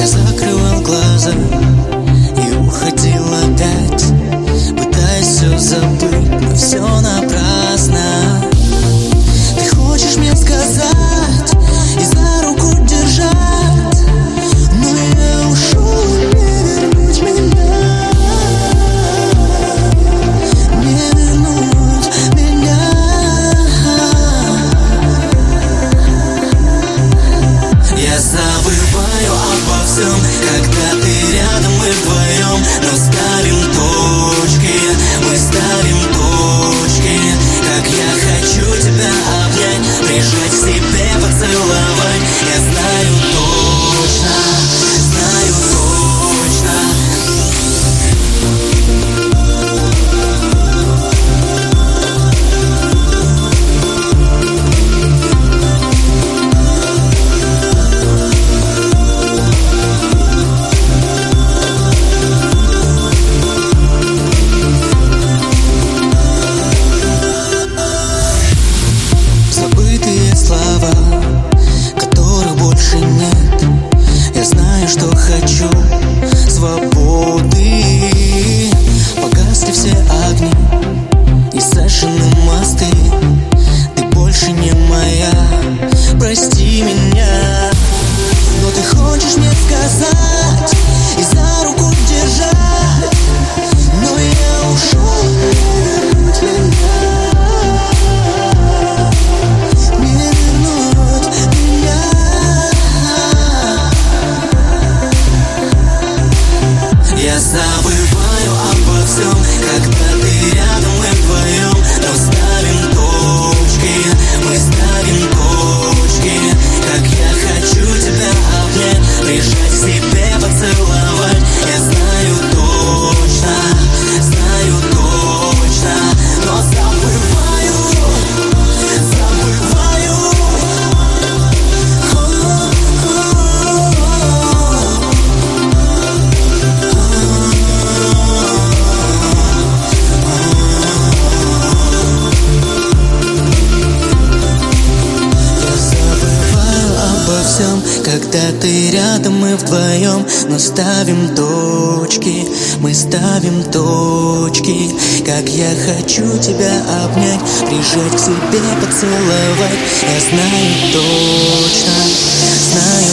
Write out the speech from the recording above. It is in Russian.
закрывал глаза и уходил опять, пытаясь все забыть, но все напрасно. Ты хочешь мне сказать и за руку держать, но я ушел, не вернуть меня, не вернуть меня. Я забываю обо всем, когда ты рядом, мы вдвоем, но ставим точки, мы ставим точки. Как я хочу тебя обнять, прижать к себе, поцеловать. Я знаю точно, знаю точно. Забытые слова, которых больше нет. Я знаю, что хочу свободы. Погасли все огни и сожжены мосты. Ты больше не моя, прости меня. Но ты хочешь мне сказать и за руку держать, но я ушел, не вернуть меня. Я забываю обо всем, когда ты рядом, мы вдвоем, но ставим точки, мы ставим точки. Как я хочу тебя обнять, прижать к себе, поцеловать. Я знаю точно, но забываю. Когда ты рядом, мы вдвоем, но ставим точки, мы ставим точки. Как я хочу тебя обнять, прижать к себе, поцеловать. Я знаю точно, знаю